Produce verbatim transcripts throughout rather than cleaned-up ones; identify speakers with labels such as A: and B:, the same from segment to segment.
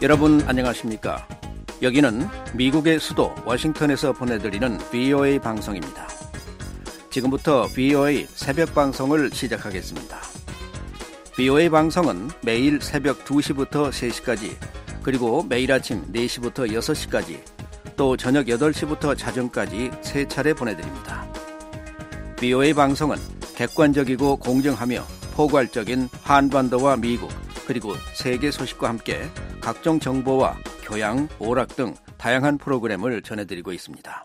A: 여러분 안녕하십니까? 여기는 미국의 수도 워싱턴에서 보내드리는 브이오에이 방송입니다. 지금부터 브이오에이 새벽 방송을 시작하겠습니다. 브이오에이 방송은 매일 새벽 두 시부터 세 시까지, 그리고 매일 아침 네 시부터 여섯 시까지, 또 저녁 여덟 시부터 자정까지 세 차례 보내드립니다. 브이오에이 방송은 객관적이고 공정하며 포괄적인 한반도와 미국, 그리고 세계 소식과 함께 각종 정보와 교양, 오락 등 다양한 프로그램을 전해드리고 있습니다.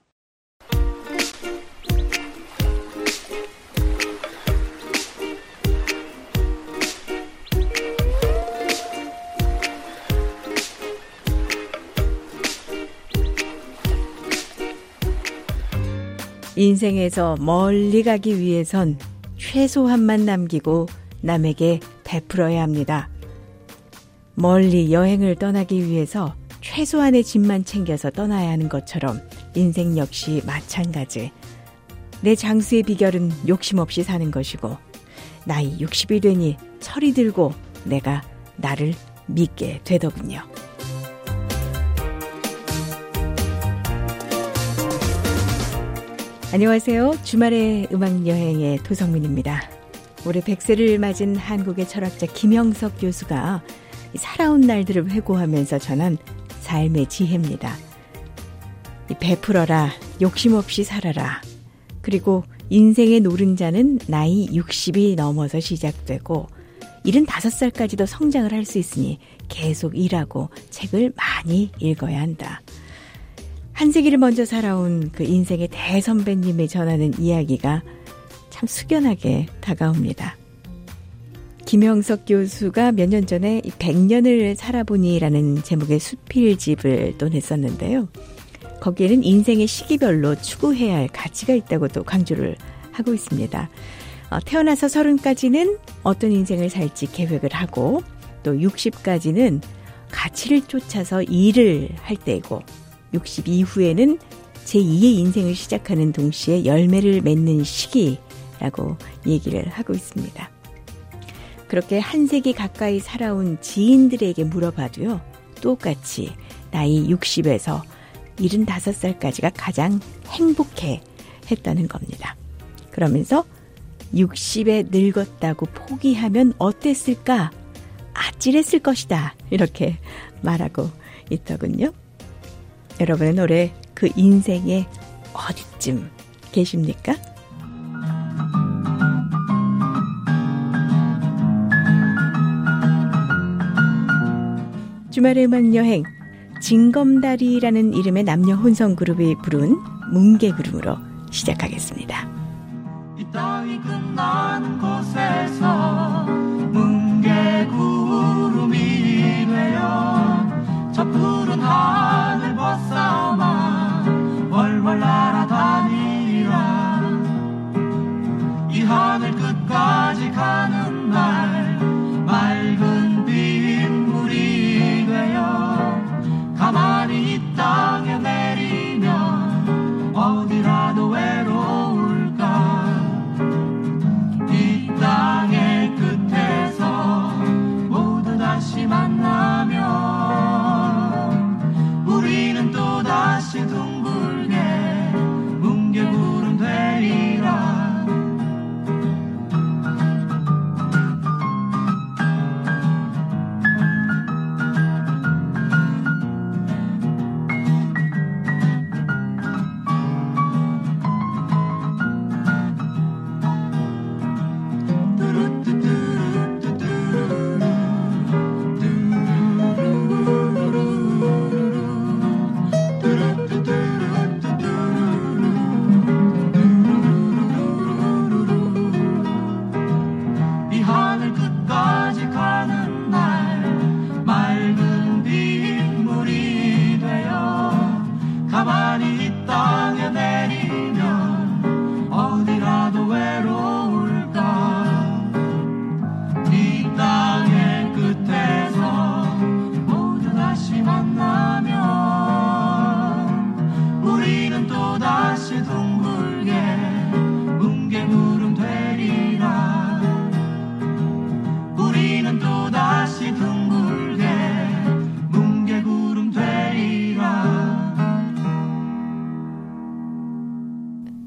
B: 인생에서 멀리 가기 위해선 최소한만 남기고 남에게 베풀어야 합니다. 멀리 여행을 떠나기 위해서 최소한의 짐만 챙겨서 떠나야 하는 것처럼 인생 역시 마찬가지. 내 장수의 비결은 욕심 없이 사는 것이고, 나이 육십이 되니 철이 들고 내가 나를 믿게 되더군요. 안녕하세요. 주말의 음악여행의 도성민입니다. 올해 백 세를 맞은 한국의 철학자 김영석 교수가 살아온 날들을 회고하면서 전한 삶의 지혜입니다. 베풀어라, 욕심 없이 살아라. 그리고 인생의 노른자는 나이 육십이 넘어서 시작되고 일흔다섯 살까지도 성장을 할 수 있으니 계속 일하고 책을 많이 읽어야 한다. 한 세기를 먼저 살아온 그 인생의 대선배님이 전하는 이야기가 참 숙연하게 다가옵니다. 김영석 교수가 몇 년 전에 백 년을 살아보니라는 제목의 수필집을 또 냈었는데요. 거기에는 인생의 시기별로 추구해야 할 가치가 있다고 또 강조를 하고 있습니다. 어, 태어나서 서른까지는 어떤 인생을 살지 계획을 하고, 또 육십까지는 가치를 쫓아서 일을 할 때이고, 육십 이후에는 제이의 인생을 시작하는 동시에 열매를 맺는 시기라고 얘기를 하고 있습니다. 그렇게 한 세기 가까이 살아온 지인들에게 물어봐도요, 똑같이 나이 육십에서 일흔다섯 살까지가 가장 행복해 했다는 겁니다. 그러면서 육십에 늙었다고 포기하면 어땠을까? 아찔했을 것이다. 이렇게 말하고 있더군요. 여러분은 올해 그 인생의 어디쯤 계십니까? 주말의 음악여행, 징검다리라는 이름의 남녀 혼성 그룹이 부른 뭉게구름으로 시작하겠습니다.
C: 이 땅이 끝나는 곳에서 뭉게구름이 되어 저 푸른 하늘 벗삼아 월월 날아다니라. 이 하늘 끝까지 가는 날 맑은 빗물이 되어 가만히 이 땅에 내리면 어디라도 외로울까. 이 땅의 끝에서 모두 다시 만나면 우리는 또다시 둥글게 뭉게구름 되리라.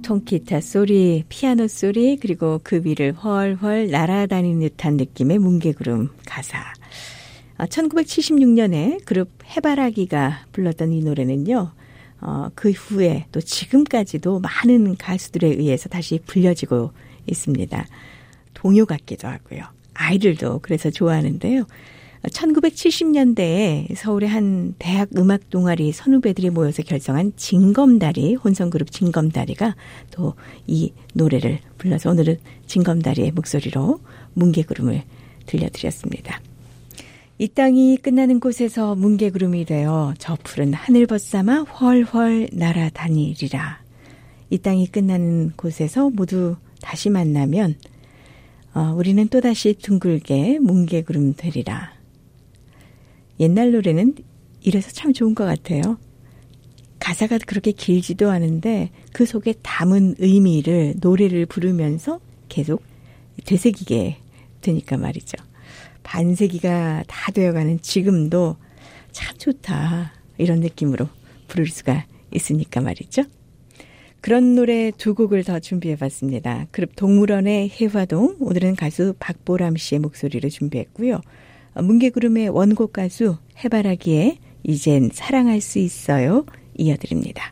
B: 통기타 소리, 피아노 소리, 그리고 그 위를 훨훨 날아다니는 듯한 느낌의 뭉게구름 가사. 천구백칠십육 년에 그룹 해바라기가 불렀던 이 노래는요. 어, 그 후에 또 지금까지도 많은 가수들에 의해서 다시 불려지고 있습니다. 동요 같기도 하고요. 아이들도 그래서 좋아하는데요. 천구백칠십 년대에 서울의 한 대학 음악 동아리 선후배들이 모여서 결성한 징검다리, 혼성그룹 징검다리가 또 이 노래를 불러서 오늘은 징검다리의 목소리로 뭉게구름을 들려드렸습니다. 이 땅이 끝나는 곳에서 뭉게구름이 되어 저 푸른 하늘 벗삼아 훨훨 날아다니리라. 이 땅이 끝나는 곳에서 모두 다시 만나면 어, 우리는 또다시 둥글게 뭉게구름 되리라. 옛날 노래는 이래서 참 좋은 것 같아요. 가사가 그렇게 길지도 않은데 그 속에 담은 의미를 노래를 부르면서 계속 되새기게 되니까 말이죠. 반세기가 다 되어가는 지금도 참 좋다 이런 느낌으로 부를 수가 있으니까 말이죠. 그런 노래 두 곡을 더 준비해봤습니다. 그룹 동물원의 해화동, 오늘은 가수 박보람 씨의 목소리를 준비했고요. 뭉게구름의 원곡 가수 해바라기의 이젠 사랑할 수 있어요 이어드립니다.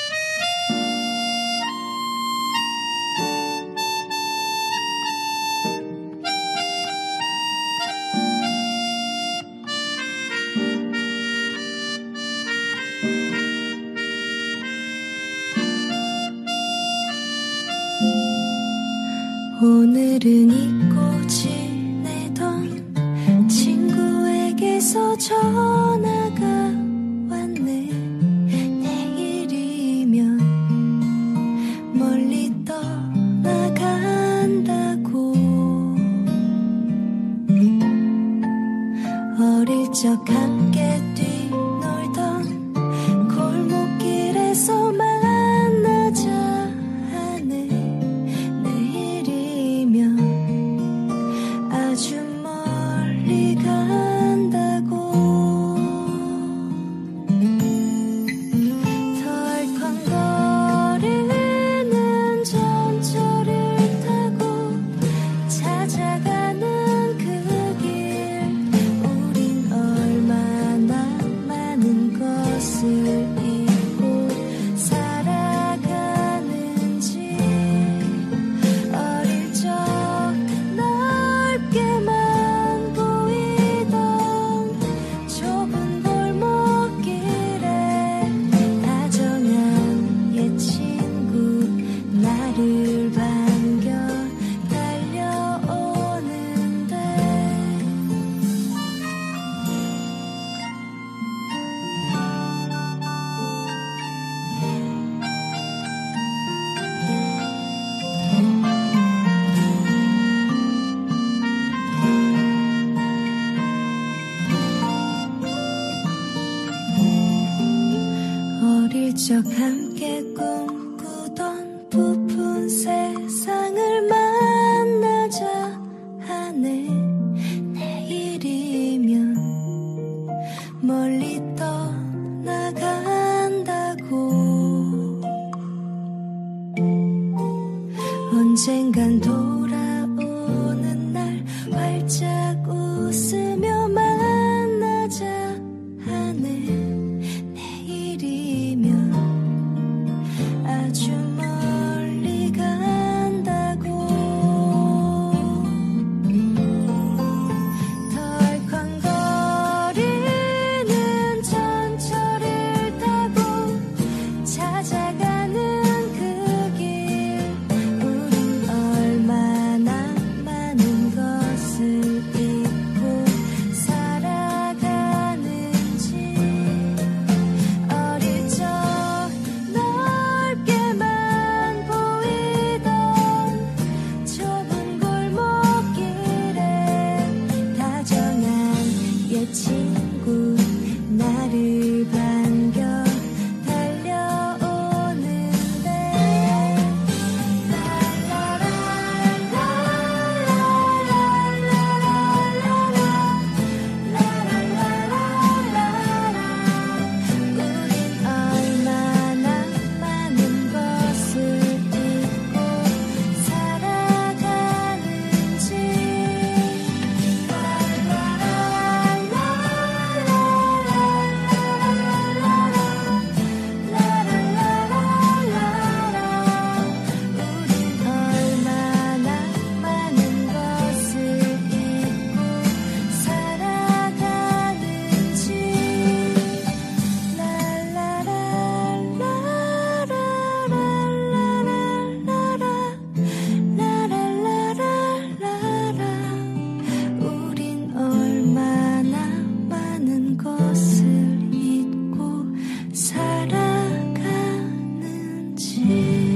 D: 오늘은 잊고 지내던 친구에게서 전화가 왔네. 내일이면 멀리 떠나간다고. 어릴 적 함께 뛰놀던 골목길에서 만나자 하네. 아주 멀리 간다고. 덜컹거리는 전철을 타고 찾아가는 그 길. 우린 얼마나 많은 것을 잊고 살아가는지. 어릴 적 넓게만 보이던 좁은 골목길에 다정한 옛 친구 나를 반겨 달려오는데. 어릴 적 함께 꿈꾸던 부푼 세상을 만나자 하네. 내일이면 멀리 떠나간다고. 언젠간 돌아오는 날 활짝 웃으며 만나자 하네. 아주 멀리 간다고. 덜컹거리는 전철을 타고 찾아가는 그 길. 우린 얼마 살아가는지.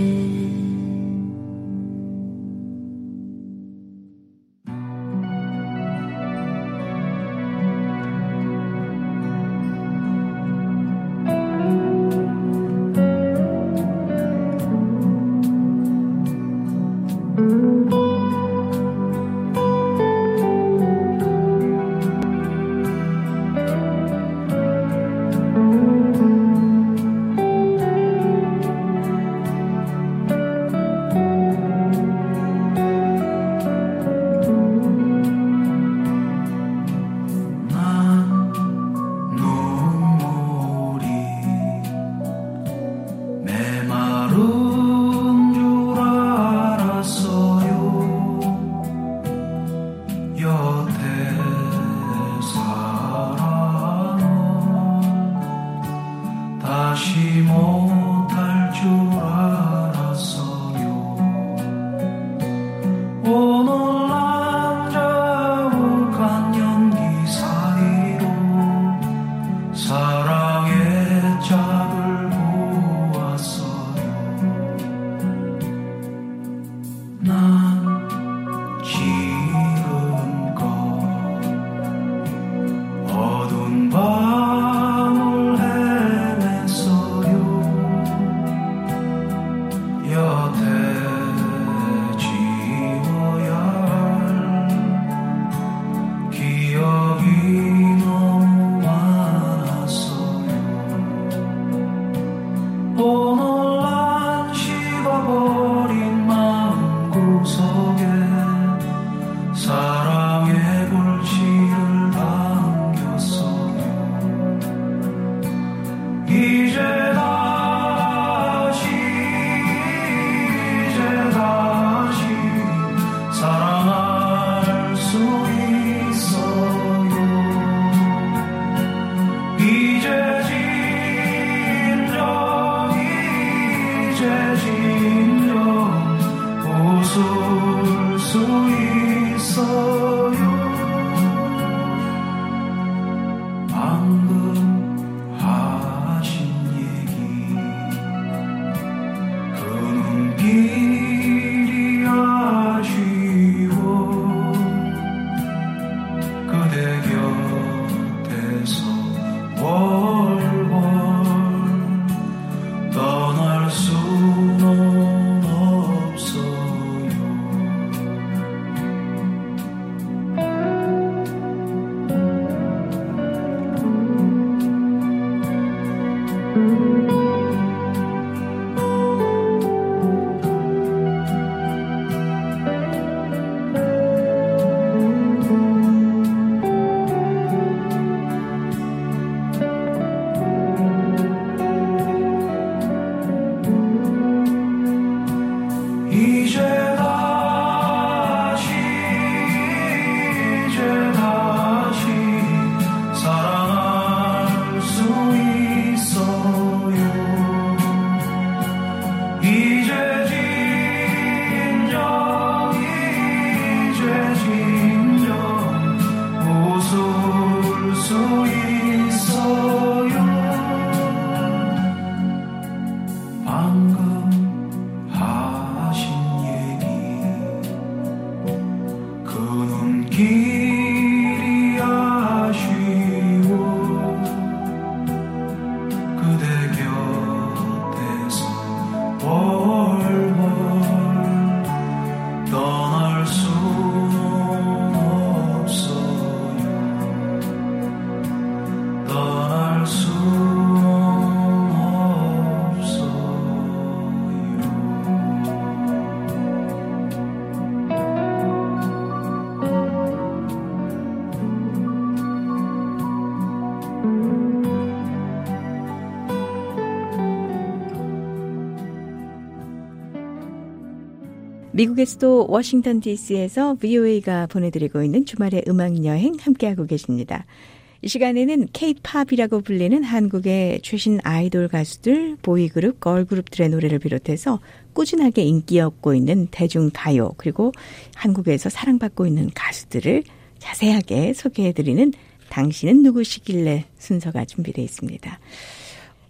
B: 미국의 수도 워싱턴 디씨에서 브이오에이가 보내드리고 있는 주말의 음악여행 함께하고 계십니다. 이 시간에는 K-팝이라고 불리는 한국의 최신 아이돌 가수들, 보이그룹, 걸그룹들의 노래를 비롯해서 꾸준하게 인기 얻고 있는 대중가요, 그리고 한국에서 사랑받고 있는 가수들을 자세하게 소개해드리는 당신은 누구시길래 순서가 준비되어 있습니다.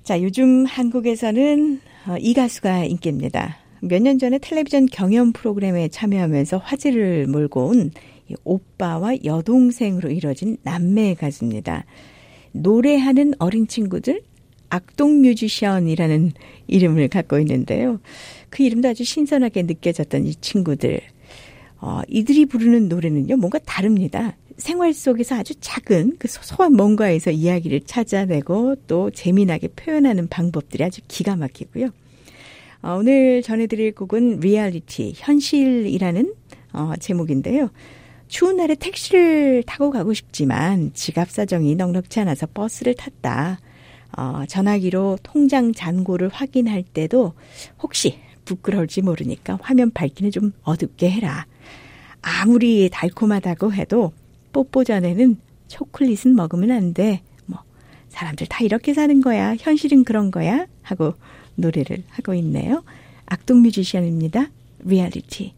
B: 자, 요즘 한국에서는 이 가수가 인기입니다. 몇 년 전에 텔레비전 경연 프로그램에 참여하면서 화제를 몰고 온 오빠와 여동생으로 이뤄진 남매 가수입니다. 노래하는 어린 친구들, 악동 뮤지션이라는 이름을 갖고 있는데요. 그 이름도 아주 신선하게 느껴졌던 이 친구들. 어, 이들이 부르는 노래는요, 뭔가 다릅니다. 생활 속에서 아주 작은 그 소소한 뭔가에서 이야기를 찾아내고 또 재미나게 표현하는 방법들이 아주 기가 막히고요. 어, 오늘 전해드릴 곡은 리얼리티, 현실이라는 어, 제목인데요. 추운 날에 택시를 타고 가고 싶지만 지갑 사정이 넉넉치 않아서 버스를 탔다. 어, 전화기로 통장 잔고를 확인할 때도 혹시 부끄러울지 모르니까 화면 밝기는 좀 어둡게 해라. 아무리 달콤하다고 해도 뽀뽀 전에는 초콜릿은 먹으면 안 돼. 뭐 사람들 다 이렇게 사는 거야. 현실은 그런 거야. 하고 노래를 하고 있네요. 악동 뮤지션입니다. 리얼리티.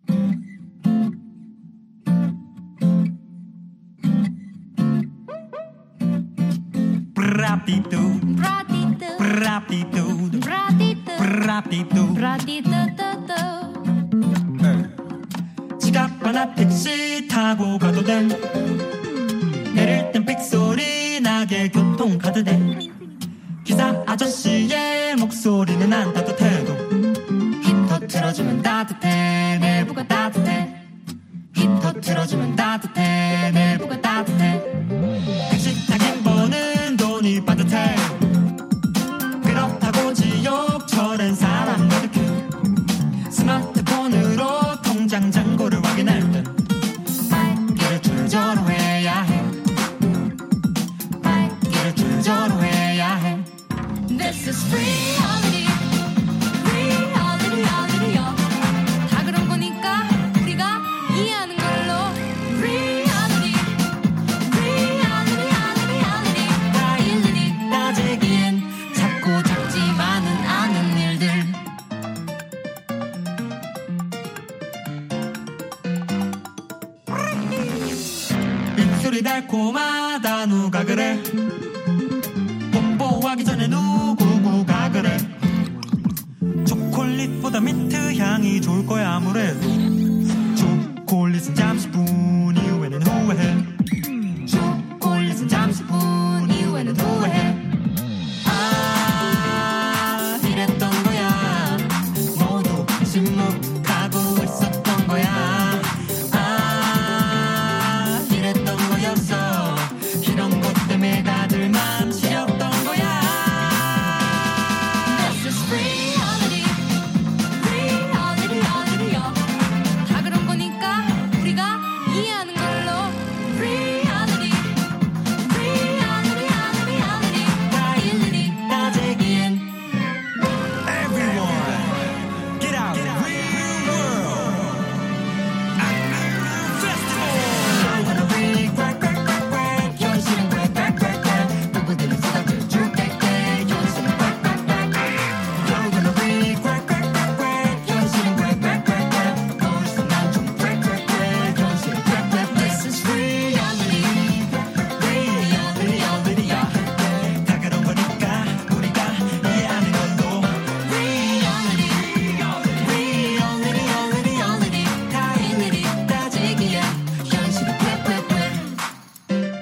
C: Pratitu, pratitu, pratitu, pratitu, pratitu. 지갑 하나 택시 타고 가도 돼. 내릴 땐 삑소리 나게 교통카드 돼. 기사 아저씨의 목소리는 안 따뜻해도 히터 틀어주면 따뜻해. 내부가 따뜻해. 히터 틀어주면 따뜻해. 내부가 따뜻해. 택시 타긴 버는 돈이 빠듯해. 그렇다고 지옥철엔 사람 가득해. 스마트폰으로 통장 잔고를 확인할 땐 밝기를 줄저로 해야 해. 밝기를 줄저로 해야 해. This is reality. reality, reality요. 다 그런 거니까 우리가 이해하는 걸로. reality, reality, reality. 다 일일이 따지기엔 작고 작지만은 않은 일들. 입술이 달콤하다 누가 그래. 뽀뽀하기 전에 누구구가 그래. 초콜릿보다 민트 향이 좋을 거야 아무래도. 초콜릿은 잠시 뿐 이후에는 후회해. 초콜릿은 잠시 뿐 이후에는 후회해. 아 이랬던 거야. 모두 침묵하고 있었던 거야. 아 이랬던 거였어. 이런 것 때문에 다들 맘 시렸던 거야. This is reality. reality, reality요. 다 그런 거니까 우리가 이해하는 걸로. reality, reality, reality. 다 일일이 따지기엔. Everyone, get out, get out. Real world. Festival. I'm gonna be quack, quack, quack, quack. 현실은 quack, quack, quack, quack. 부부들은 쏟아져 줄게, 현실은 quack, quack, quack, quack. I'm gonna be quack, quack, quack, quack. 현실은 quack, quack, quack, quack. 거기서 난 좀 quack, quack, quack. 현실은 quack, quack. This is reality. reality, reality야. 다 그런 거니까 우리가 이해하는 걸로. reality, reality, reality, reality. 다 일일이 따지기엔 현실은 quack, quack, quack.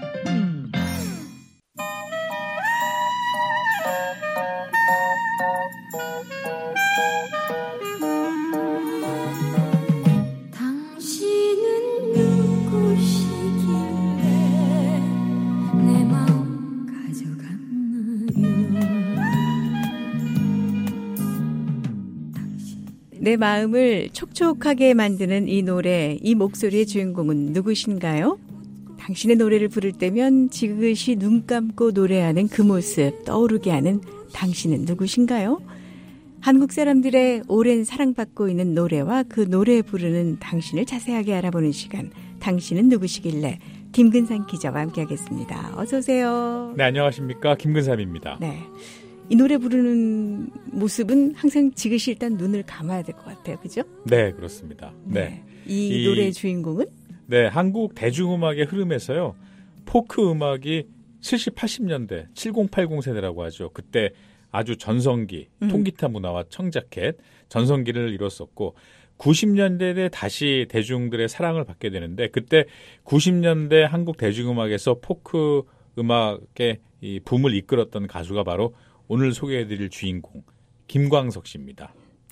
D: 당신은 누구시길래 내 마음 가져갔나요?
B: 내 마음을 촉촉하게 만드는 이 노래, 이 목소리의 주인공은 누구신가요? 당신의 노래를 부를 때면 지그시 눈 감고 노래하는 그 모습 떠오르게 하는 당신은 누구신가요? 한국 사람들의 오랜 사랑받고 있는 노래와 그 노래 부르는 당신을 자세하게 알아보는 시간. 당신은 누구시길래 김근상 기자와 함께하겠습니다. 어서 오세요.
E: 네, 안녕하십니까. 김근삼입니다.
B: 네, 이 노래 부르는 모습은 항상 지그시 일단 눈을 감아야 될 것 같아요. 그죠?
E: 네, 그렇습니다. 네.
B: 이,
E: 이
B: 노래의 주인공은?
E: 네, 한국 대중음악의 흐름에서요. 포크 음악이 칠십, 팔십 년대 칠십, 팔십 세대라고 하죠. 그때 아주 전성기,
B: 음.
E: 통기타 문화와 청자켓, 전성기를 이뤘었고 구십 년대에 다시 대중들의 사랑을 받게 되는데 그때 구십 년대 한국 대중음악에서 포크 음악의 이 붐을 이끌었던 가수가 바로 오늘 소개해드릴 주인공 김광석 씨입니다.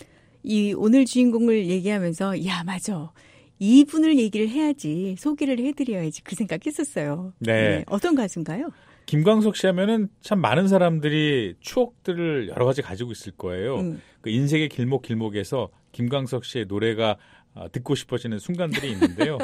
B: 이 오늘 주인공을 얘기하면서 야 맞아. 이분을 얘기를 해야지 소개를 해드려야지 그 생각했었어요.
E: 네.
B: 네. 어떤 가수인가요?
E: 김광석 씨 하면은 참 많은 사람들이 추억들을 여러 가지 가지고 있을 거예요.
B: 음.
E: 그 인생의 길목길목에서 김광석 씨의 노래가 듣고 싶어지는 순간들이 있는데요.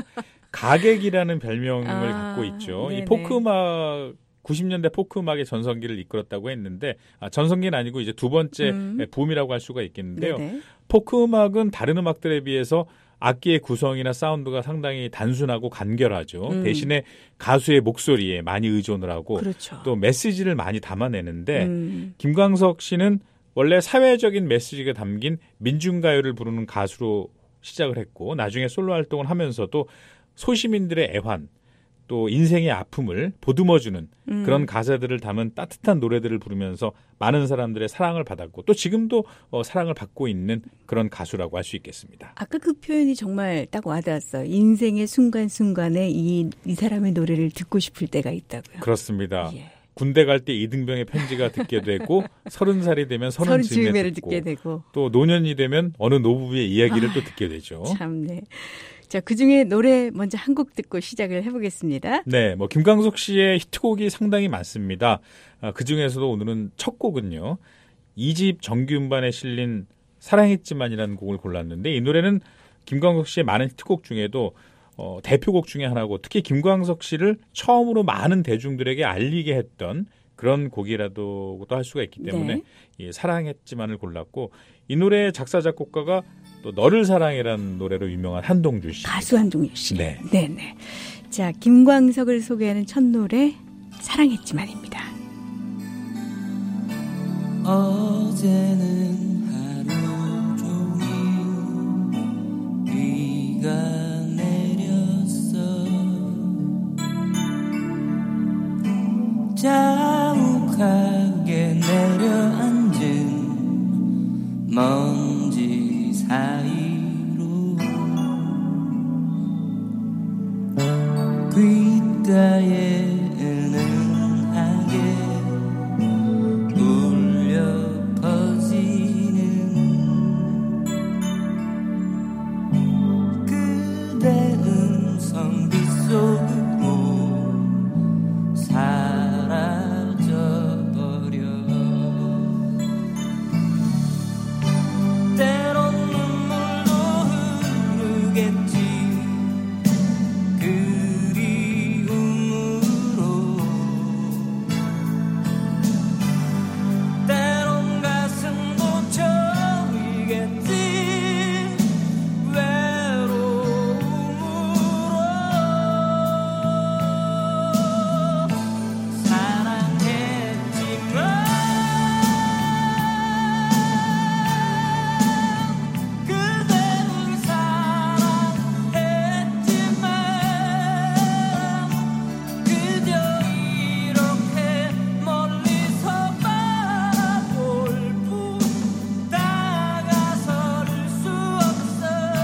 E: 가객이라는 별명을
B: 아,
E: 갖고 있죠.
B: 네네.
E: 이 포크음악 구십 년대 포크음악의 전성기를 이끌었다고 했는데 아, 전성기는 아니고 이제 두 번째
B: 음.
E: 붐이라고 할 수가 있겠는데요.
B: 네네.
E: 포크음악은 다른 음악들에 비해서 악기의 구성이나 사운드가 상당히 단순하고 간결하죠.
B: 음.
E: 대신에 가수의 목소리에 많이 의존을 하고
B: 그렇죠.
E: 또 메시지를 많이 담아내는데
B: 음.
E: 김광석 씨는 원래 사회적인 메시지가 담긴 민중가요를 부르는 가수로 시작을 했고 나중에 솔로 활동을 하면서도 소시민들의 애환 또 인생의 아픔을 보듬어주는
B: 음.
E: 그런 가사들을 담은 따뜻한 노래들을 부르면서 많은 사람들의 사랑을 받았고 또 지금도 어, 사랑을 받고 있는 그런 가수라고 할 수 있겠습니다.
B: 아까 그 표현이 정말 딱 와닿았어요. 인생의 순간순간에 이, 이 사람의 노래를 듣고 싶을 때가 있다고요.
E: 그렇습니다.
B: 예.
E: 군대 갈 때 이등병의 편지가 듣게 되고 서른 살이 되면 서른
B: 서른
E: 즈음에
B: 즈음에를
E: 듣고
B: 듣게 되고.
E: 또 노년이 되면 어느 노부부의 이야기를
B: 아,
E: 또 듣게 되죠.
B: 참네. 자, 그중에 노래 먼저 한 곡 듣고 시작을 해보겠습니다.
E: 네, 뭐 김광석 씨의 히트곡이 상당히 많습니다. 아, 그중에서도 오늘은 첫 곡은요. 이 집 정규 음반에 실린 사랑했지만이라는 곡을 골랐는데 이 노래는 김광석 씨의 많은 히트곡 중에도 어, 대표곡 중에 하나고 특히 김광석 씨를 처음으로 많은 대중들에게 알리게 했던 그런 곡이라고도 할 수가 있기 때문에
B: 네.
E: 이 사랑했지만을 골랐고 이 노래의 작사 작곡가가 또 너를 사랑해라는 노래로 유명한 한동준 씨.
B: 가수 한동준 씨.
E: 네.
B: 네네. 자, 김광석을 소개하는 첫 노래 사랑했지만입니다.
C: 어제는 하루 종일 비가 내렸어 자욱하게 내려앉은 먼지 사이로 귓가에 은은하게 울려 퍼지는 그대 음성 빗속으로 사라져버려 때론 눈물도 흐르겠지 그리움으로 때론 가슴도 저리겠지 외로움으로 사랑했지만 그대를 사랑했지만 그저 이렇게 멀리서 바라볼 뿐 다가설 수 없어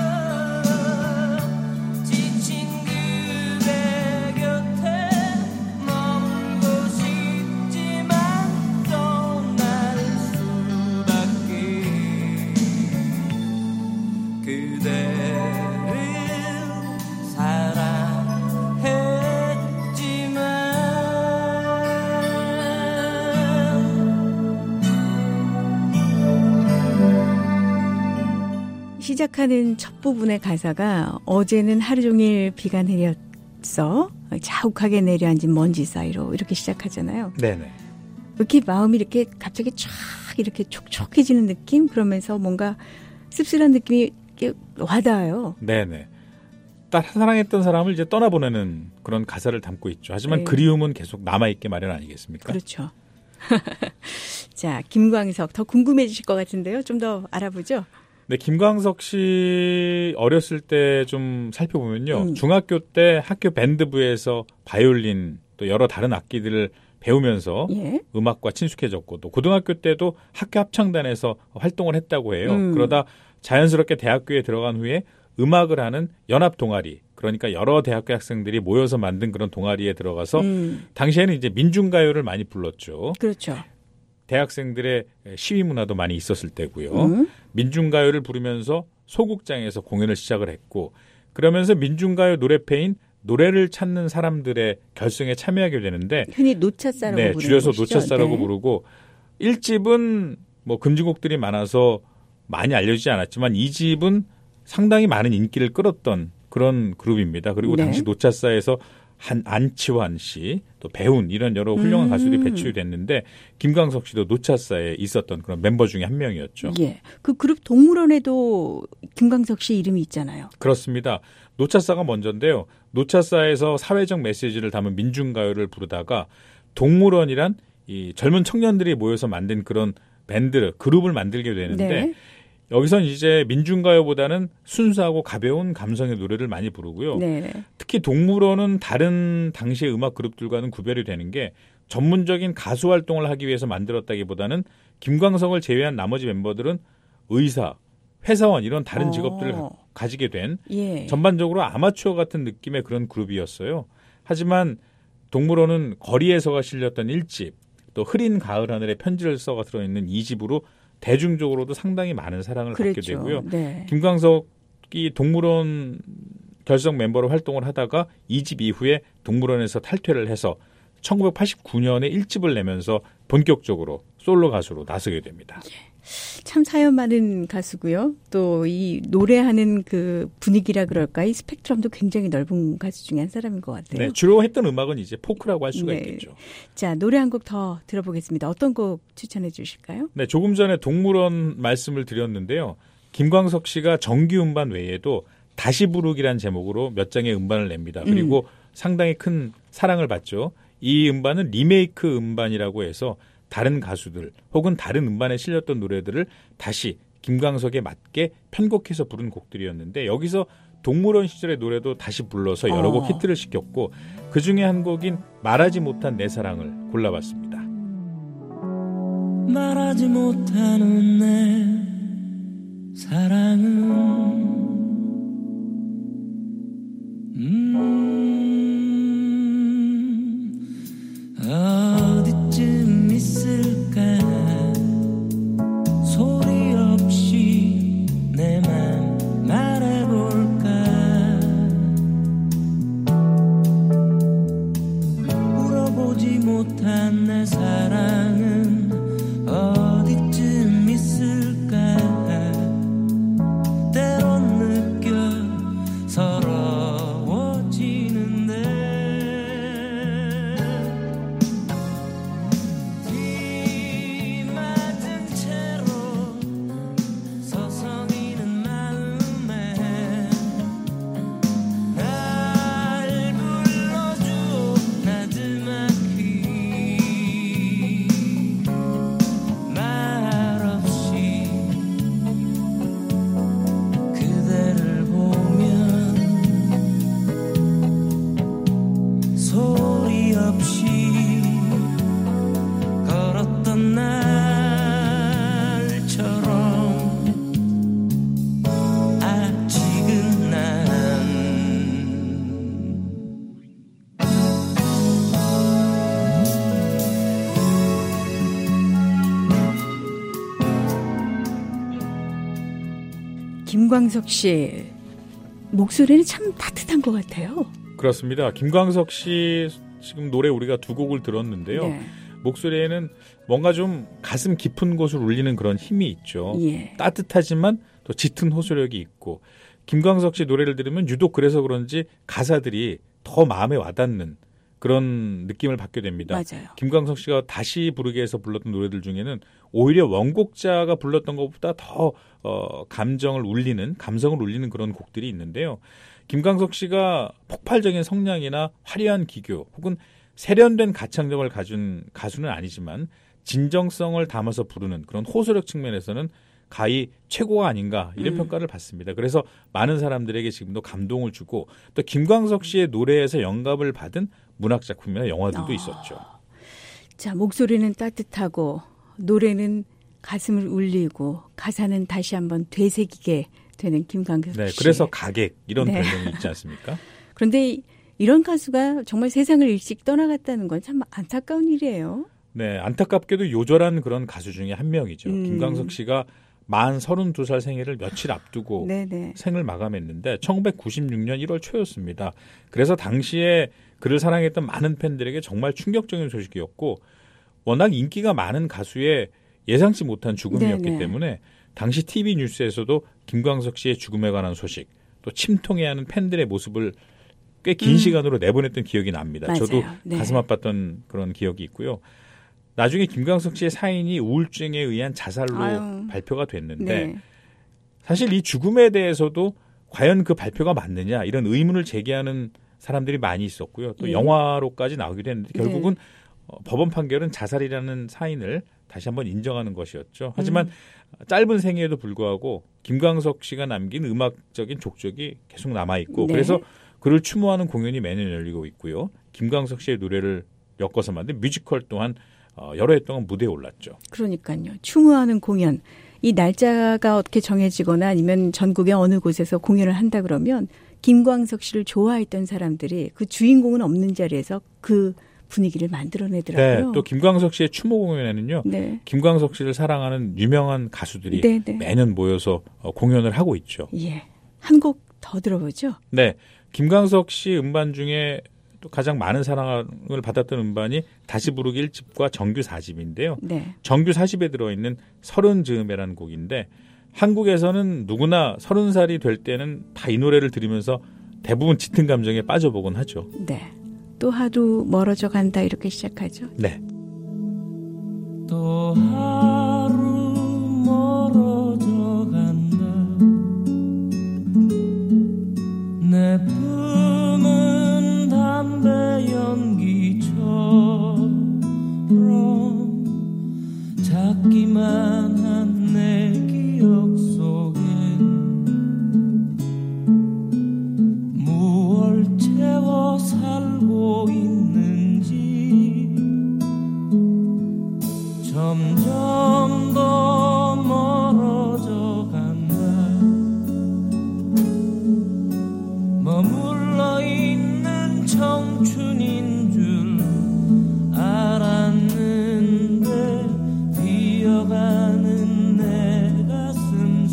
C: 지친 그대 곁에 머물고 싶지만 떠날 수밖에 그대를 사랑했지만
B: 시작하는 첫 부분의 가사가 어제는 하루 종일 비가 내렸어 자욱하게 내려앉은 먼지 사이로 이렇게 시작하잖아요.
E: 네네.
B: 이렇게 마음이 이렇게 갑자기 쫙 이렇게 촉촉해지는 느낌 그러면서 뭔가 씁쓸한 느낌이 이렇게 와닿아요.
E: 네네. 딸 사랑했던 사람을 이제 떠나보내는 그런 가사를 담고 있죠. 하지만
B: 네.
E: 그리움은 계속 남아있게 마련 아니겠습니까?
B: 그렇죠. 자, 김광석 더 궁금해지실 것 같은데요. 좀 더 알아보죠.
E: 네, 김광석 씨 어렸을 때 좀 살펴보면요.
B: 음.
E: 중학교 때 학교 밴드부에서 바이올린 또 여러 다른 악기들을 배우면서
B: 예.
E: 음악과 친숙해졌고 또 고등학교 때도 학교 합창단에서 활동을 했다고 해요.
B: 음.
E: 그러다 자연스럽게 대학교에 들어간 후에 음악을 하는 연합 동아리, 그러니까 여러 대학교 학생들이 모여서 만든 그런 동아리에 들어가서
B: 음.
E: 당시에는 이제 민중가요를 많이 불렀죠.
B: 그렇죠.
E: 대학생들의 시위 문화도 많이 있었을 때고요.
B: 음.
E: 민중가요를 부르면서 소극장에서 공연을 시작을 했고, 그러면서 민중가요 노래패인 노래를 찾는 사람들의 결성에 참여하게 되는데,
B: 흔히 노차사라고
E: 네,
B: 부르는
E: 줄여서
B: 것이죠.
E: 노차사라고
B: 네.
E: 부르고, 일 집은 뭐 금지곡들이 많아서 많이 알려지지 않았지만 이 집은 상당히 많은 인기를 끌었던 그런 그룹입니다. 그리고
B: 네.
E: 당시 노차사에서 한 안치환 씨, 또 배운 이런 여러 훌륭한
B: 음.
E: 가수들이 배출이 됐는데 김광석 씨도 노차사에 있었던 그런 멤버 중에 한 명이었죠.
B: 예. 그 그룹 동물원에도 김광석 씨 이름이 있잖아요.
E: 그렇습니다. 노차사가 먼저인데요. 노차사에서 사회적 메시지를 담은 민중가요를 부르다가 동물원이란 이 젊은 청년들이 모여서 만든 그런 밴드, 그룹을 만들게 되는데
B: 네.
E: 여기선 이제 민중가요보다는 순수하고 가벼운 감성의 노래를 많이 부르고요.
B: 네.
E: 특히 동물원은 다른 당시의 음악 그룹들과는 구별이 되는 게 전문적인 가수 활동을 하기 위해서 만들었다기보다는 김광석을 제외한 나머지 멤버들은 의사, 회사원 이런 다른 직업들을
B: 어.
E: 가지게 된
B: 예.
E: 전반적으로 아마추어 같은 느낌의 그런 그룹이었어요. 하지만 동물원은 거리에서가 실렸던 일 집, 또 흐린 가을 하늘에 편지를 써가 들어있는 이 집으로 대중적으로도 상당히 많은 사랑을
B: 그랬죠.
E: 받게 되고요.
B: 네.
E: 김광석이 동물원 결성 멤버로 활동을 하다가 이 집 이후에 동물원에서 탈퇴를 해서 천구백팔십구 년에 일 집을 내면서 본격적으로 솔로 가수로 나서게 됩니다.
B: 참 사연 많은 가수고요. 또 이 노래하는 그 분위기라 그럴까, 이 스펙트럼도 굉장히 넓은 가수 중에 한 사람인 것 같아요.
E: 네, 주로 했던 음악은 이제 포크라고 할 수가
B: 네.
E: 있겠죠.
B: 자, 노래 한 곡 더 들어보겠습니다. 어떤 곡 추천해 주실까요?
E: 네, 조금 전에 동물원 말씀을 드렸는데요. 김광석 씨가 정규 음반 외에도 다시 부르기란 제목으로 몇 장의 음반을 냅니다. 그리고 음. 상당히 큰 사랑을 받죠. 이 음반은 리메이크 음반이라고 해서 다른 가수들 혹은 다른 음반에 실렸던 노래들을 다시 김광석에 맞게 편곡해서 부른 곡들이었는데 여기서 동물원 시절의 노래도 다시 불러서 여러 곡
B: 어.
E: 히트를 시켰고 그중에 한 곡인 말하지 못한 내 사랑을 골라봤습니다.
C: 말하지 못하는 내 사랑은 음 어디쯤 있을까 소리 없이 내 맘 말해볼까 물어보지 못한 내 사랑은 어디쯤 있을까 때론 느껴 서러워지는데 비 맞은 채로 서성이는 마음에 날 불러주오 나지막히 말없이 그대를 보면 소리 없이 걸었던 날처럼 아직은 난
B: 김광석 씨 목소리는 참 따뜻한 것 같아요.
E: 그렇습니다. 김광석 씨 지금 노래 우리가 두 곡을 들었는데요.
B: 네.
E: 목소리에는 뭔가 좀 가슴 깊은 곳을 울리는 그런 힘이 있죠.
B: 예.
E: 따뜻하지만 또 짙은 호소력이 있고 김광석 씨 노래를 들으면 유독 그래서 그런지 가사들이 더 마음에 와닿는 그런 느낌을 받게 됩니다.
B: 맞아요.
E: 김광석 씨가 다시 부르게 해서 불렀던 노래들 중에는 오히려 원곡자가 불렀던 것보다 더 어, 감정을 울리는, 감성을 울리는 그런 곡들이 있는데요. 김광석 씨가 폭발적인 성량이나 화려한 기교 혹은 세련된 가창력을 가진 가수는 아니지만 진정성을 담아서 부르는 그런 호소력 측면에서는 가히 최고가 아닌가 이런
B: 음.
E: 평가를 받습니다. 그래서 많은 사람들에게 지금도 감동을 주고 또 김광석 씨의 노래에서 영감을 받은 문학 작품이나 영화들도
B: 어.
E: 있었죠.
B: 자, 목소리는 따뜻하고 노래는 가슴을 울리고 가사는 다시 한번 되새기게 되는 김광석 씨.
E: 네, 그래서 가객 이런
B: 네.
E: 별명이 있지 않습니까?
B: 그런데 이런 가수가 정말 세상을 일찍 떠나갔다는 건 참 안타까운 일이에요.
E: 네, 안타깝게도 요절한 그런 가수 중에 한 명이죠.
B: 음.
E: 김광석 씨가 만 서른두 살 생일을 며칠 앞두고
B: 네네.
E: 생을 마감했는데 천구백구십육 년 일월 초였습니다. 그래서 당시에 그를 사랑했던 많은 팬들에게 정말 충격적인 소식이었고 워낙 인기가 많은 가수의 예상치 못한 죽음이었기
B: 네네.
E: 때문에 당시 티비 뉴스에서도 김광석 씨의 죽음에 관한 소식 또 침통해하는 팬들의 모습을 꽤 긴
B: 음.
E: 시간으로 내보냈던 기억이 납니다.
B: 맞아요.
E: 저도
B: 네.
E: 가슴 아팠던 그런 기억이 있고요. 나중에 김광석 씨의 사인이 우울증에 의한 자살로
B: 아유.
E: 발표가 됐는데
B: 네.
E: 사실 이 죽음에 대해서도 과연 그 발표가 맞느냐 이런 의문을 제기하는 사람들이 많이 있었고요. 또
B: 예.
E: 영화로까지 나오기도 했는데 결국은
B: 네.
E: 어, 법원 판결은 자살이라는 사인을 다시 한번 인정하는 것이었죠. 하지만
B: 음.
E: 짧은 생애에도 불구하고 김광석 씨가 남긴 음악적인 족적이 계속 남아있고
B: 네.
E: 그래서 그를 추모하는 공연이 매년 열리고 있고요. 김광석 씨의 노래를 엮어서 만든 뮤지컬 또한 어, 여러 해 동안 무대에 올랐죠.
B: 그러니까요. 추모하는 공연. 이 날짜가 어떻게 정해지거나 아니면 전국의 어느 곳에서 공연을 한다 그러면 김광석 씨를 좋아했던 사람들이 그 주인공은 없는 자리에서 그 분위기를
E: 네,
B: 만들어내더라고요.
E: 또 김광석 씨의 추모 공연에는요.
B: 네.
E: 김광석 씨를 사랑하는 유명한 가수들이
B: 네, 네.
E: 매년 모여서 어, 공연을 하고 있죠.
B: 예. 한 곡 더 들어보죠.
E: 네, 김광석 씨 음반 중에 또 가장 많은 사랑을 받았던 음반이 다시 부르기 일 집과 정규 사 집인데요.
B: 네.
E: 정규 사 집에 들어있는 서른 즈음에라는 곡인데 한국에서는 누구나 서른 살이 될 때는 다 이 노래를 들으면서 대부분 짙은 감정에 빠져보곤 하죠.
B: 네. 또 하루 멀어져 간다 이렇게 시작하죠.
E: 네.
C: 또 하루 멀어져 간다 내 품은 담배 연기처럼 작기만 한 내 기억 속엔 무얼 채워 살고 있는지 점점 더 멀어져 간다 머물러 있는 청춘인 줄 알았는데 비어가는 내 가슴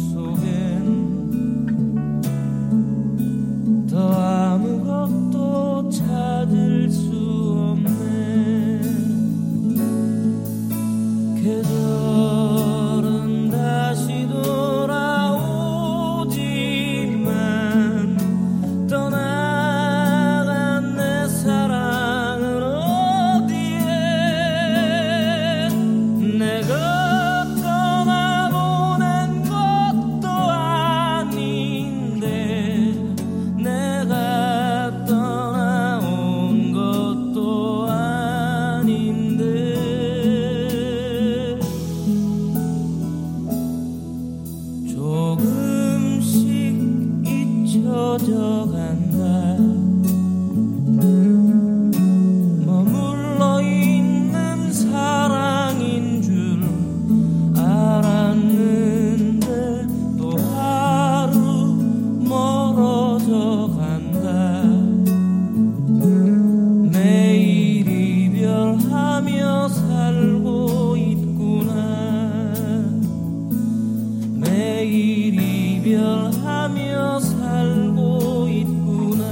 C: 속엔 더 아무것도 찾을 수 없네 계절은 다시 돌아오지만 떠나간 내 사랑은 어디에 내가 떠나보낸 것도 아닌데 내가 떠나온 것도 아닌데 조금씩 잊혀져 간다 머물러 있는 사랑인 줄 알았는데 또 하루 멀어져 간다 매일 이별하며 살고 있구나 매일 이별하며 살고 있구나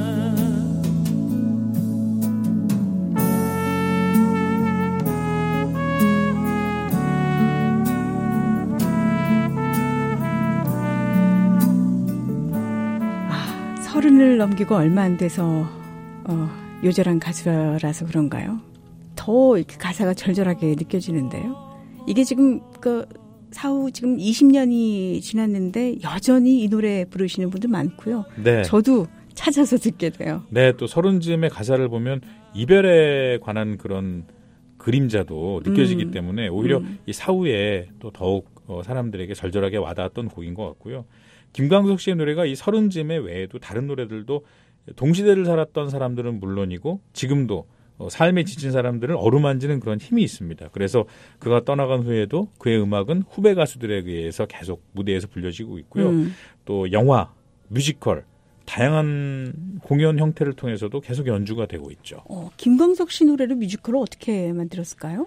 B: 아, 서른을 넘기고 얼마 안 돼서 어, 요절한 가수라서 그런가요? 더 이렇게 가사가 절절하게 느껴지는데요. 이게 지금 그 사후 지금 이십 년이 지났는데 여전히 이 노래 부르시는 분들 많고요.
E: 네.
B: 저도 찾아서 듣게 돼요.
E: 네, 또 서른 즈음의 가사를 보면 이별에 관한 그런 그림자도 느껴지기
B: 음.
E: 때문에 오히려
B: 음.
E: 이 사후에 또 더욱 어, 사람들에게 절절하게 와닿았던 곡인 것 같고요. 김광석 씨의 노래가 이 서른 즈음의 외에도 다른 노래들도 동시대를 살았던 사람들은 물론이고 지금도 어, 삶에 지친 사람들을 어루만지는 그런 힘이 있습니다. 그래서 그가 떠나간 후에도 그의 음악은 후배 가수들에 의해서 계속 무대에서 불려지고 있고요.
B: 음.
E: 또 영화, 뮤지컬, 다양한 공연 형태를 통해서도 계속 연주가 되고 있죠.
B: 어, 김광석 씨 노래를 뮤지컬로 어떻게 만들었을까요?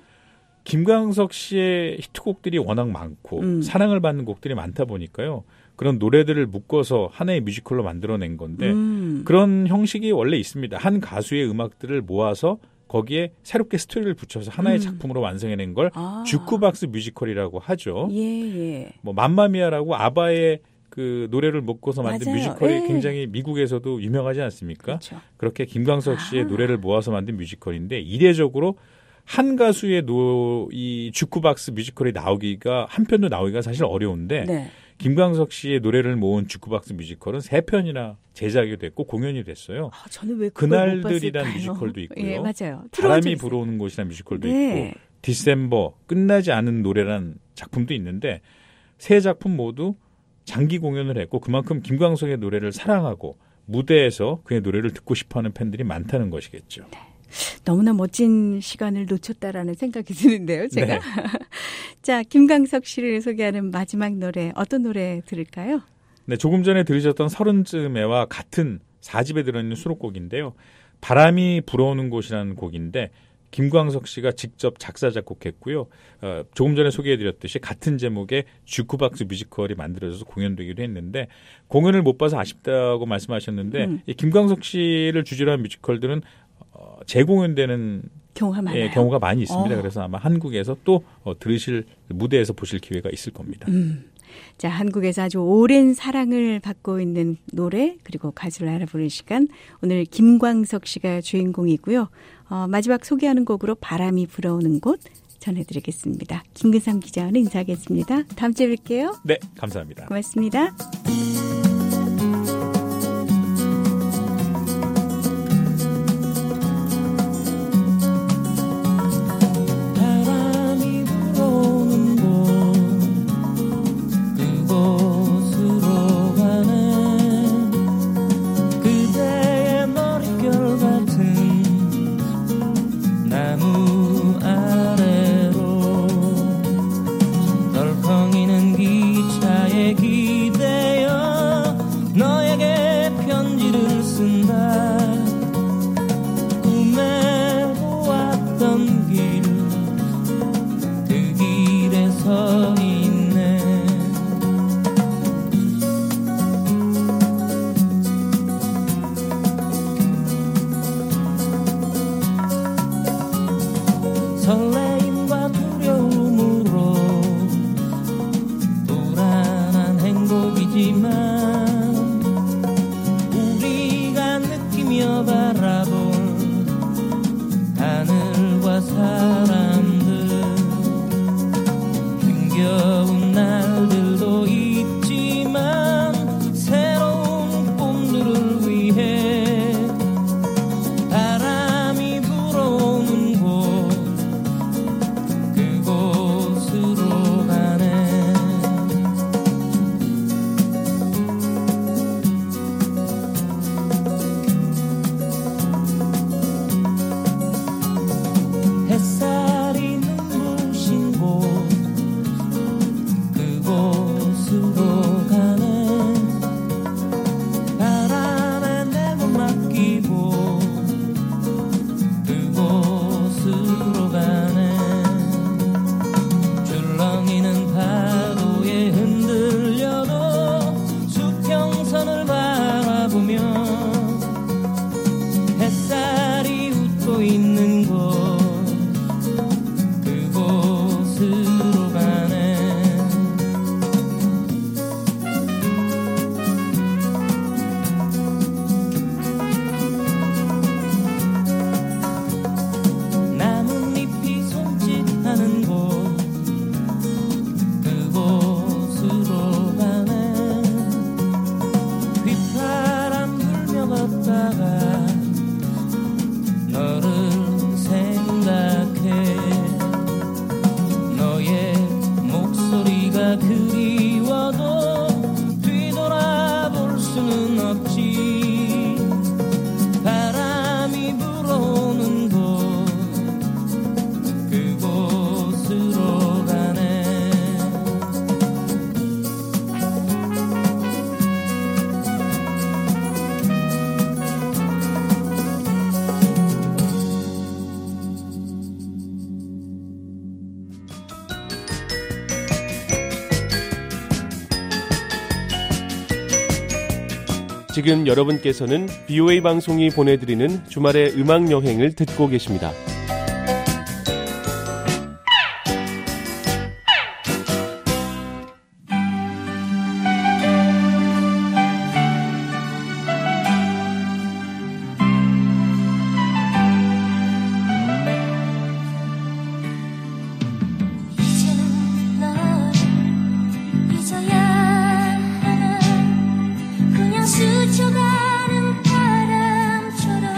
E: 김광석 씨의 히트곡들이 워낙 많고
B: 음.
E: 사랑을 받는 곡들이 많다 보니까요. 그런 노래들을 묶어서 하나의 뮤지컬로 만들어낸 건데
B: 음.
E: 그런 형식이 원래 있습니다. 한 가수의 음악들을 모아서 거기에 새롭게 스토리를 붙여서 하나의
B: 음.
E: 작품으로 완성해낸 걸
B: 아.
E: 주크박스 뮤지컬이라고 하죠.
B: 예, 예.
E: 뭐 맘마미아라고 아바의 그 노래를 묶어서 만든
B: 맞아요.
E: 뮤지컬이
B: 예.
E: 굉장히 미국에서도 유명하지 않습니까?
B: 그렇죠.
E: 그렇게 김광석 씨의
B: 아.
E: 노래를 모아서 만든 뮤지컬인데 이례적으로 한 가수의 노, 이 주크박스 뮤지컬이 나오기가 한 편도 나오기가 사실 어려운데
B: 네.
E: 김광석 씨의 노래를 모은 주크박스 뮤지컬은 세 편이나 제작이 됐고 공연이 됐어요.
B: 아, 저는 왜 그걸 못
E: 그날들이란
B: 봤을까요?
E: 뮤지컬도 있고요.
B: 예, 맞아요.
E: 바람이
B: 들어본 적
E: 불어오는 곳이라는 뮤지컬도
B: 네.
E: 있고 디셈버 끝나지 않은 노래란 작품도 있는데 세 작품 모두 장기 공연을 했고 그만큼 김광석의 노래를 사랑하고 무대에서 그의 노래를 듣고 싶어하는 팬들이 많다는 것이겠죠.
B: 너무나 멋진 시간을 놓쳤다라는 생각이 드는데요, 제가.
E: 네.
B: 자, 김광석 씨를 소개하는 마지막 노래, 어떤 노래 들을까요?
E: 네, 조금 전에 들으셨던 서른쯤에와 같은 사 집에 들어있는 수록곡인데요. 바람이 불어오는 곳이라는 곡인데 김광석 씨가 직접 작사 작곡했고요. 어, 조금 전에 소개해드렸듯이 같은 제목의 주크박스 뮤지컬이 만들어져서 공연되기도 했는데 공연을 못 봐서 아쉽다고 말씀하셨는데
B: 음.
E: 이 김광석 씨를 주제로 한 뮤지컬들은 어, 재공연되는
B: 경우가 많아요.
E: 예, 경우가 많이 있습니다.
B: 어.
E: 그래서 아마 한국에서 또 어, 들으실 무대에서 보실 기회가 있을 겁니다.
B: 음. 자, 한국에서 아주 오랜 사랑을 받고 있는 노래 그리고 가수를 알아보는 시간. 오늘 김광석 씨가 주인공이고요. 어, 마지막 소개하는 곡으로 바람이 불어오는 곳 전해드리겠습니다. 김근삼 기자와는 인사하겠습니다. 다음 주에 뵐게요.
E: 네, 감사합니다.
B: 고맙습니다.
F: 바람이 불어오는 곳 그곳으로 가는 그대의 머릿결 같은 나무 아래로 덜컹이는 기차에 기대어 너에게 편지를 쓴다. 꿈에 보았던 길 그 길에 서 있네. 설레임과 두려움으로 불안한 행복이지만 우리가 느끼며 바라볼 하늘과 사람들 힘겨운 날들도 있지만 새로운 꿈들을 위해 바람이 불어오는 곳 그곳으로 가네. 햇살이 눈부신 곳
G: 지금 여러분께서는 비오에이 방송이 보내드리는 주말의 음악 여행을 듣고 계십니다.
D: 스쳐가는 바람처럼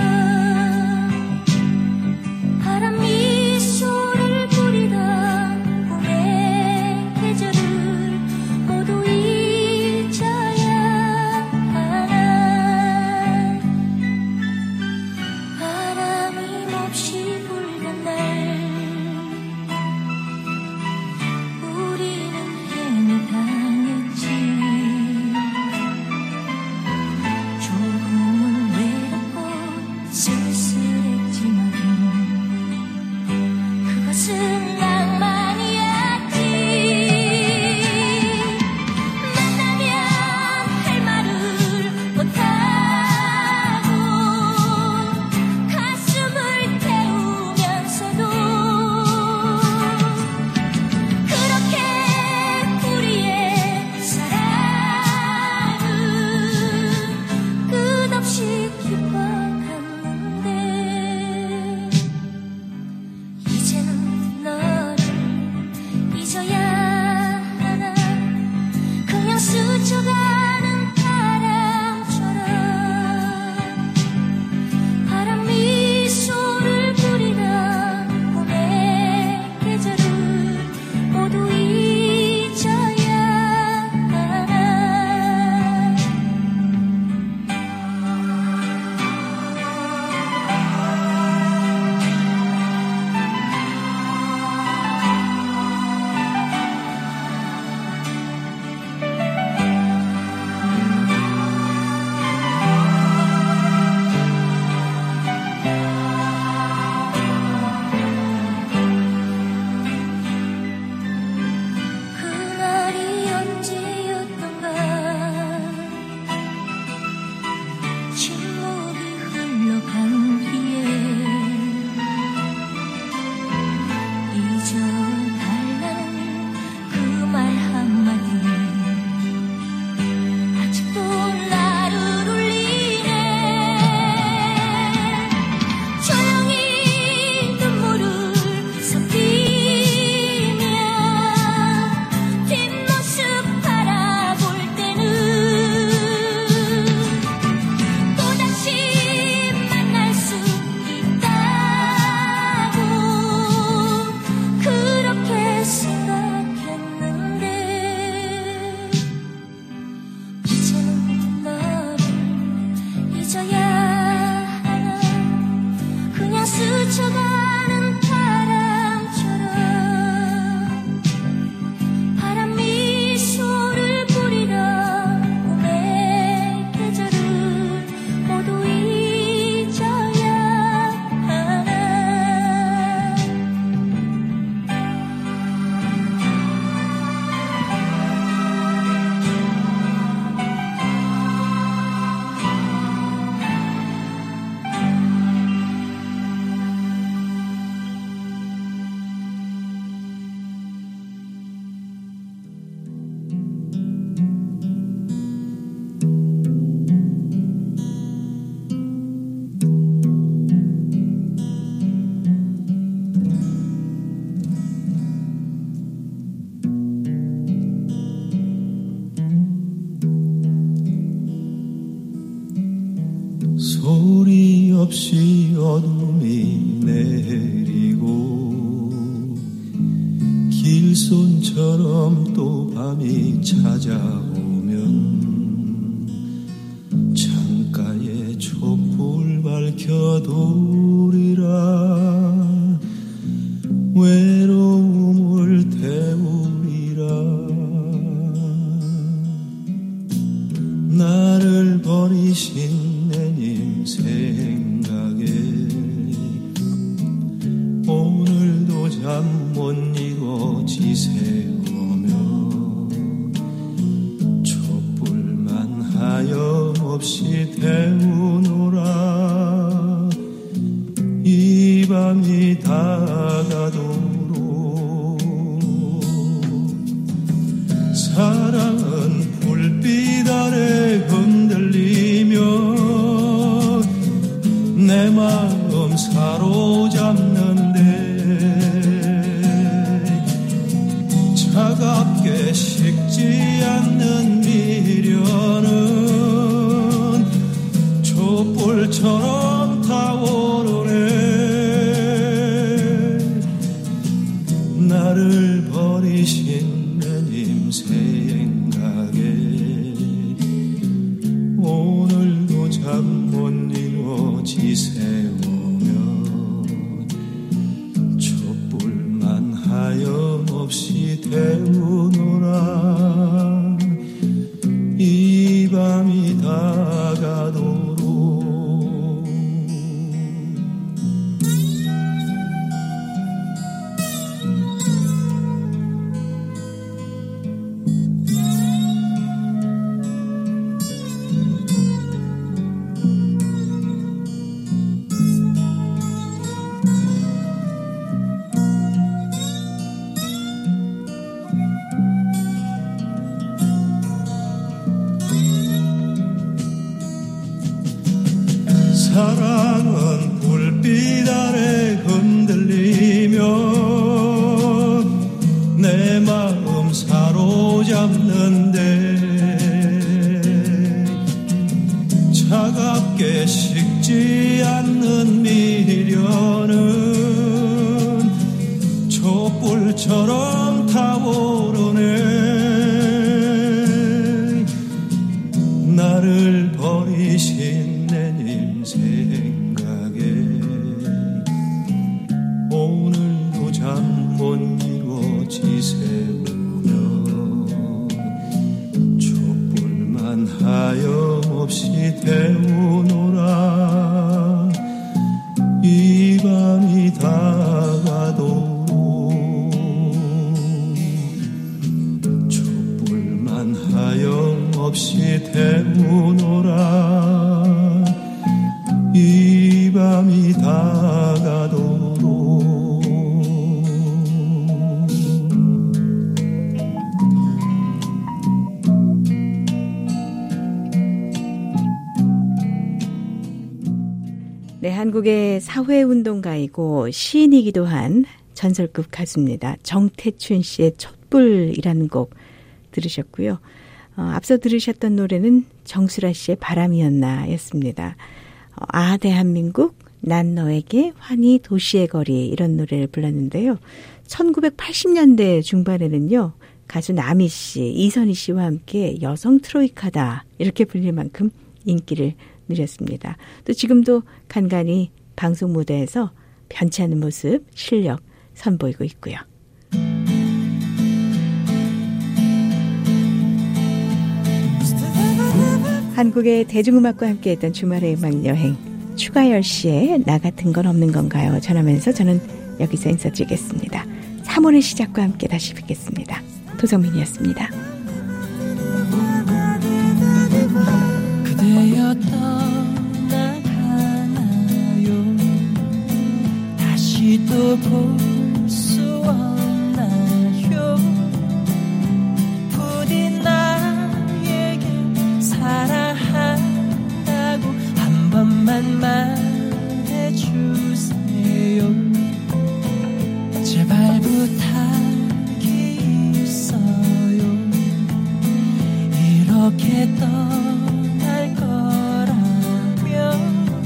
F: 소리 없이 어둠이 내리고 길손처럼 또 밤이 찾아오면 창가에 촛불 밝혀두리라 외로움을 태우리라 나를 버리신 내님 생각에 오늘도 잠 못 이고 지새우며 촛불만 하염없이 없이 태우노라 이 밤이 다가도록 사랑은 불빛 아래 흔들리며 내 마음 사로잡는데 차갑게 식지 않는 미련은 촛불처럼 타오르네 나를 버리신 내님 생각에 오늘도 잠 못 이루어 지새우며 촛불만 하염없이 태우노라 이 밤이 다가도록 사랑은 불빛 아래 흔들리며 내 마음 사로잡는데 차갑게 식지 않는 미련은 촛불처럼 타오르네 나를 버리신 내님 생각에 오늘도 잠 못 이루어 지새우며 촛불만 하염없이 태우노라 이 밤이 다가도록 촛불만 하염없이 태우노라 이 밤이 다가도록
B: 네, 한국의 사회운동가이고 시인이기도 한 전설급 가수입니다. 정태춘 씨의 촛불이라는 곡 들으셨고요. 어, 앞서 들으셨던 노래는 정수라 씨의 바람이었나 였습니다. 어, 아 대한민국 난 너에게 환희 도시의 거리 이런 노래를 불렀는데요. 천구백팔십 년대 중반에는요. 가수 나미 씨, 이선희 씨와 함께 여성 트로이카다 이렇게 불릴 만큼 인기를 누렸습니다. 또 지금도 간간히 방송 무대에서 변치 않은 모습, 실력 선보이고 있고요. 한국의 대중음악과 함께했던 주말의 음악여행 추가열 씨의 나 같은 건 없는 건가요? 전하면서 저는 여기서 인사드리겠습니다. 삼월의 시작과 함께 다시 뵙겠습니다. 도성민이었습니다.
H: 그대여 떠나가나요 다시 또 볼 수 없나요 부디 나에게 사랑한다고 한 번만 말해주세요 제발 부탁이 있어요 이렇게 떠날 거라면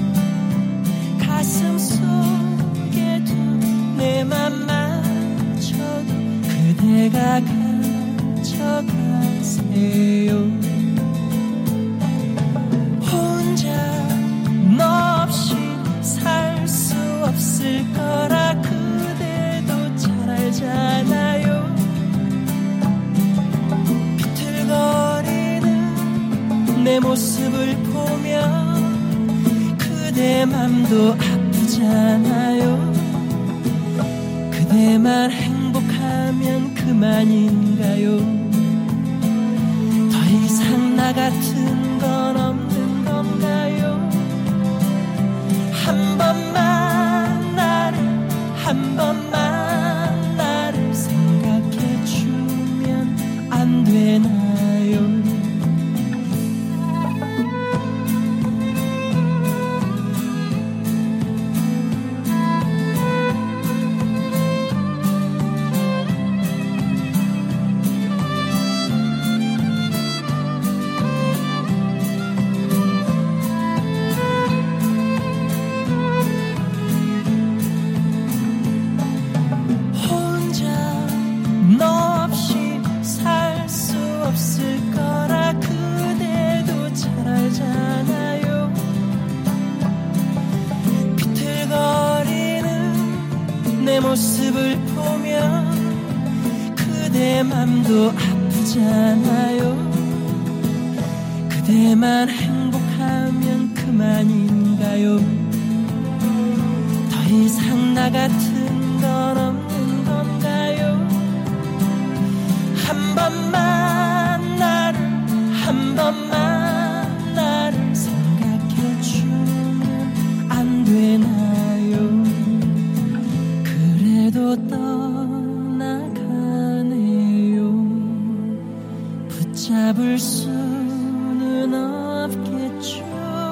H: 가슴 속에 둔 내 맘 맞춰도 그대가 가져가세요 혼자 너 없이 살 수 없을 거라 그대도 잘 알잖아요 비틀거리는 내 모습을 보면 그대 맘도 아프잖아요 그대만 행복하면 그만인가요 더 이상 나 같은 건 없는 겁니다 되나요? 모습을 보면 그대 맘도 아프잖아요. 그대만 행복하면 그만인가요? 더 이상 나 같은 건 없는 건가요? 한 번만 나를 한 번만 나를 생각해주면 안 되나요? 또 떠나가네요. 붙잡을 수는 없겠죠.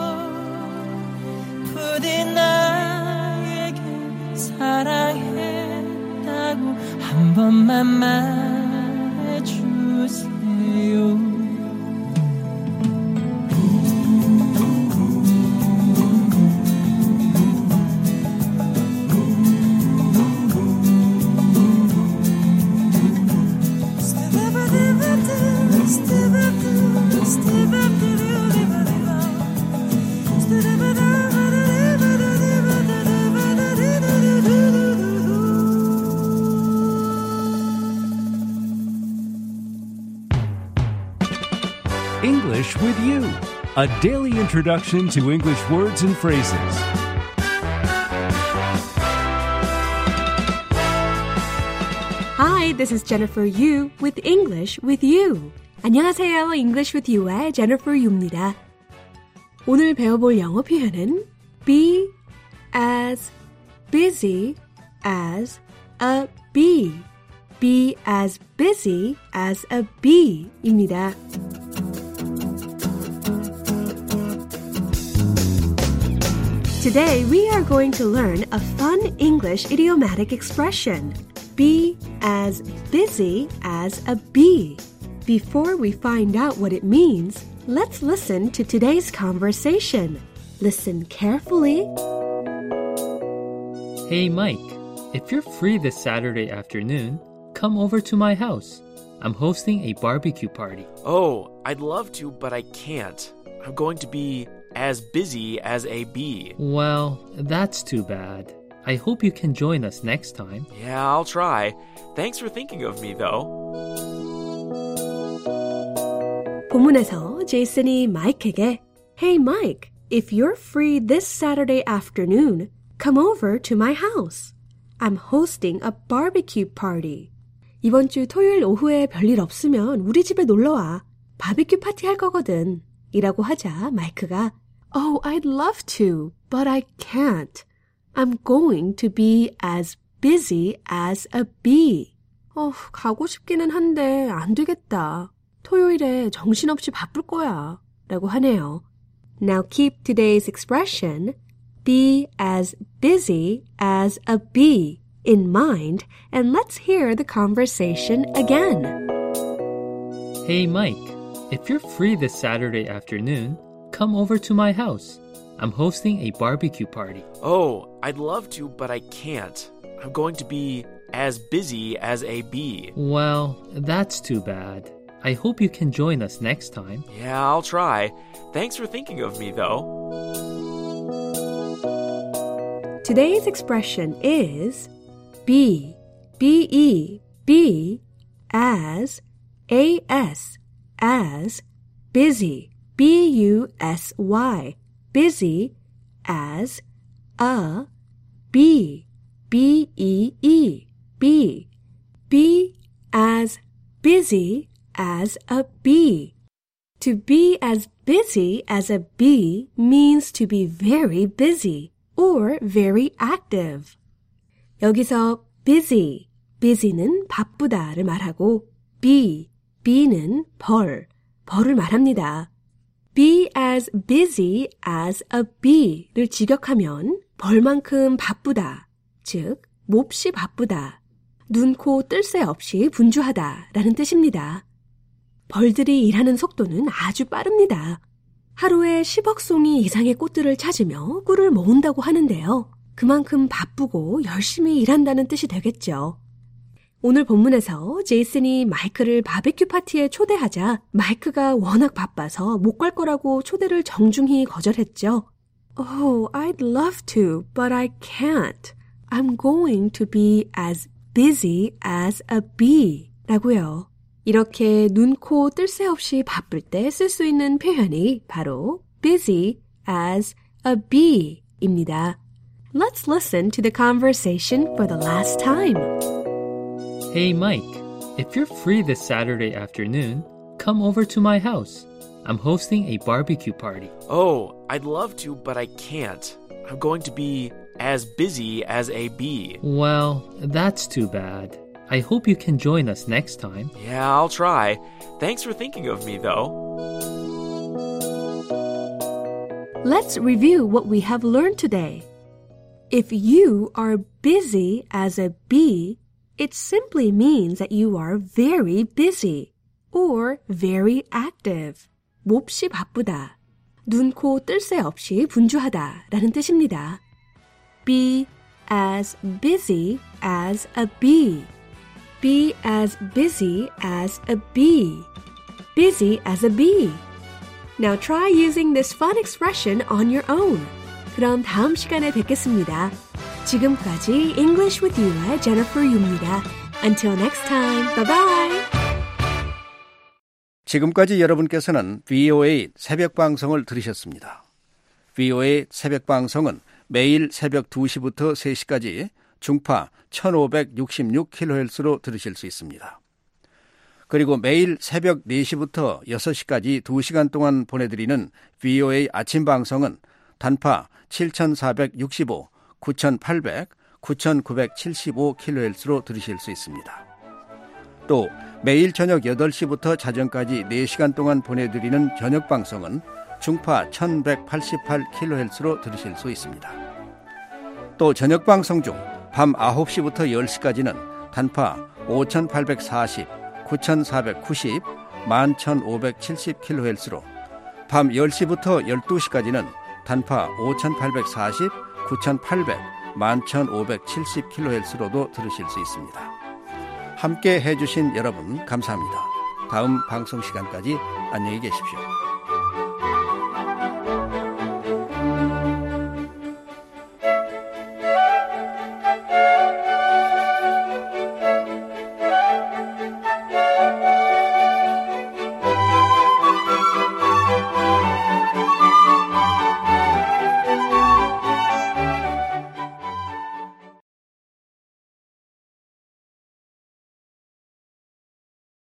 H: 부디 나에게 사랑했다고 한 번만 말해주세요.
I: English with You, a daily introduction to English words and phrases.
J: Hi, this is Jennifer Yu with English with You. 안녕하세요. English with You의 Jennifer Yu입니다. 오늘 배워볼 영어 표현은 be as busy as a bee. Be as busy as a bee 입니다. Today, we are going to learn a fun English idiomatic expression. Be as busy as a bee. Before we find out what it means, let's listen to today's conversation. Listen carefully.
K: Hey, Mike, if you're free this Saturday afternoon, come over to my house. I'm hosting a barbecue party.
L: Oh, I'd love to, but I can't. I'm going to be as busy as a bee.
K: Well, that's too bad. I hope you can join us next time.
L: Yeah, I'll try. Thanks for thinking of me, though.
J: 본문에서 제이슨이 마이크에게 Hey Mike, if you're free this Saturday afternoon, come over to my house. I'm hosting a barbecue party. 이번 주 토요일 오후에 별일 없으면 우리 집에 놀러와. 바비큐 파티 할 거거든. 이라고 하자 마이크가 Oh, I'd love to, but I can't. I'm going to be as busy as a bee. 어, 가고 싶기는 한데 안 되겠다. 토요일에 정신없이 바쁠 거야. 라고 하네요. Now keep today's expression, be as busy as a bee, in mind, and let's hear the conversation again.
K: Hey, Mike, if you're free this Saturday afternoon, come over to my house. I'm hosting a barbecue party.
L: Oh, I'd love to, but I can't. I'm going to be as busy as a bee.
K: Well, that's too bad. I hope you can join us next time.
L: Yeah, I'll try. Thanks for thinking of me, though.
J: Today's expression is be, B-E, be, as, A-S, as, busy, B U S Y, busy, as, a, bee, B E E, bee, be as busy as a bee. To be as busy as a bee means to be very busy or very active. 여기서 busy, busy는 바쁘다를 말하고 be, be는 벌, 벌을 말합니다. Be as busy as a bee를 직역하면 벌만큼 바쁘다, 즉 몹시 바쁘다, 눈, 코, 뜰 새 없이 분주하다 라는 뜻입니다. 벌들이 일하는 속도는 아주 빠릅니다. 하루에 십억 송이 이상의 꽃들을 찾으며 꿀을 모은다고 하는데요. 그만큼 바쁘고 열심히 일한다는 뜻이 되겠죠. 오늘 본문에서 제이슨이 마이크를 바비큐 파티에 초대하자 마이크가 워낙 바빠서 못 갈 거라고 초대를 정중히 거절했죠. Oh, I'd love to, but I can't. I'm going to be as busy as a bee 라고요. 이렇게 눈, 코, 뜰 새 없이 바쁠 때 쓸 수 있는 표현이 바로 busy as a bee 입니다. Let's listen to the conversation for the last time.
K: Hey Mike, if you're free this Saturday afternoon, come over to my house. I'm hosting a barbecue party.
L: Oh, I'd love to, but I can't. I'm going to be as busy as a bee.
K: Well, that's too bad. I hope you can join us next time.
L: Yeah, I'll try. Thanks for thinking of me, though.
J: Let's review what we have learned today. If you are busy as a bee, it simply means that you are very busy or very active. 몹시 바쁘다. 눈, 코, 뜰 새 없이 분주하다 라는 뜻입니다. Be as busy as a bee. Be as busy as a bee. Busy as a bee. Now try using this fun expression on your own. 그럼 다음 시간에 뵙겠습니다. 지금까지 English with You의 Jennifer Yu입니다. Until next time. Bye bye.
A: 지금까지 여러분께서는 브이오에이 새벽 방송을 들으셨습니다. 브이오에이 새벽 방송은 매일 새벽 두 시부터 세 시까지 중파 천오백육십육 킬로헤르츠로 들으실 수 있습니다. 그리고 매일 새벽 네 시부터 여섯 시까지 두 시간 동안 보내드리는 브이오에이 아침 방송은 단파 칠천사백육십오, 구천팔백, 구천구백칠십오 킬로헤르츠로 들으실 수 있습니다. 또 매일 저녁 여덟 시부터 자정까지 네 시간 동안 보내드리는 저녁 방송은 중파 천백팔십팔 킬로헤르츠로 들으실 수 있습니다. 또 저녁 방송 중 밤 아홉 시부터 열 시까지는 단파 오천팔백사십, 구천사백구십, 만 천오백칠십 킬로헤르츠로, 밤 열 시부터 열두 시까지는 단파 오천팔백사십, 구천팔백, 만 천오백칠십 킬로헤르츠로도 들으실 수 있습니다. 함께 해주신 여러분 감사합니다. 다음 방송 시간까지 안녕히 계십시오.